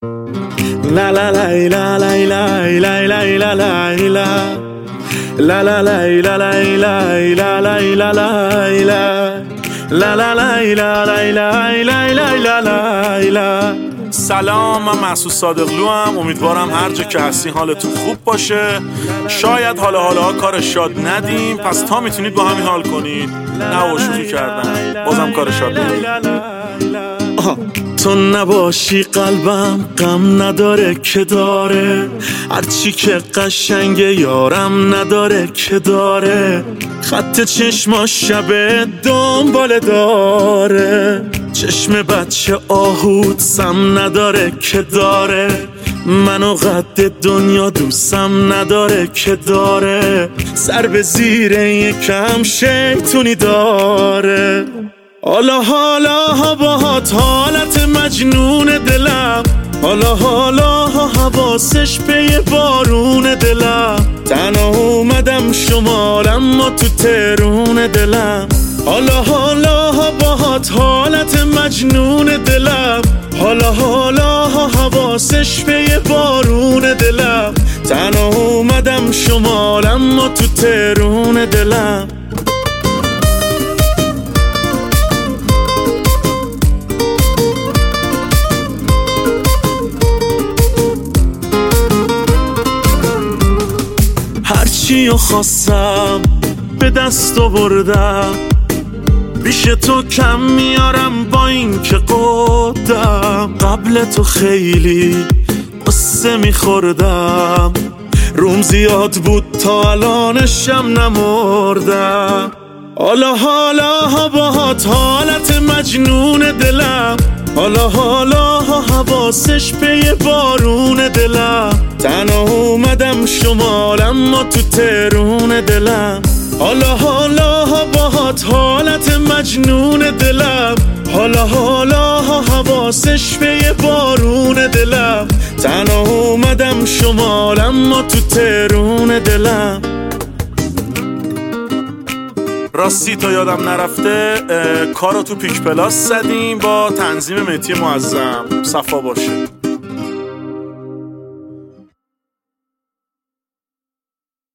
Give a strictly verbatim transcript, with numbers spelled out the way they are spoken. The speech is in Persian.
La la la la la la la la la la la La la la la la la la la la la La la la la la la la la la la. سلام، من محسود صادقلو ام. امیدوارم هر جا که هستی حالتون خوب باشه. شاید حالا حالا کار شاد ندیم، پس تا میتونید با همین حال کنید. نه شوخی کردم، بازم کار شاد ندیم. تو نباشی قلبم غم نداره که داره، هرچی که قشنگه یارم نداره که داره. خط چشما شب دنباله داره، چشم بچه آهود سم نداره که داره. منو قد دنیا دوستم نداره که داره، سر به زیر یکم شیطونی داره. حالا حالا باهات حالت مجنون دلم، حالا حالا حواسش پی بارون دلم. تنها اومدم شمالم ما تو ترون دلم. حالا حالا باهات حالت مجنون دلم، حالا حالا حواسش پی بارون دلم. تنها اومدم شمالم ما تو ترون دلم. هرچیو خواستم به دست آوردم، بیش تو کم میارم با این که قدم. قبل تو خیلی قصه میخوردم، روم زیاد بود تا الانشم نمردم. حالا حالا باهات حالت مجنون دلم، حالا حالا حواسش پی بارون دلم. تنها اومدم شمالم ما تو ترون دلم. حالا حالا باهات حالت مجنون دلم، حالا حالا حواسش پی بارون دلم. تنها اومدم شمالم ما تو ترون دلم. راستی تا یادم نرفته، کارو تو پیک پلاس زدیم با تنظیم مهدی معظم. صفا باشه.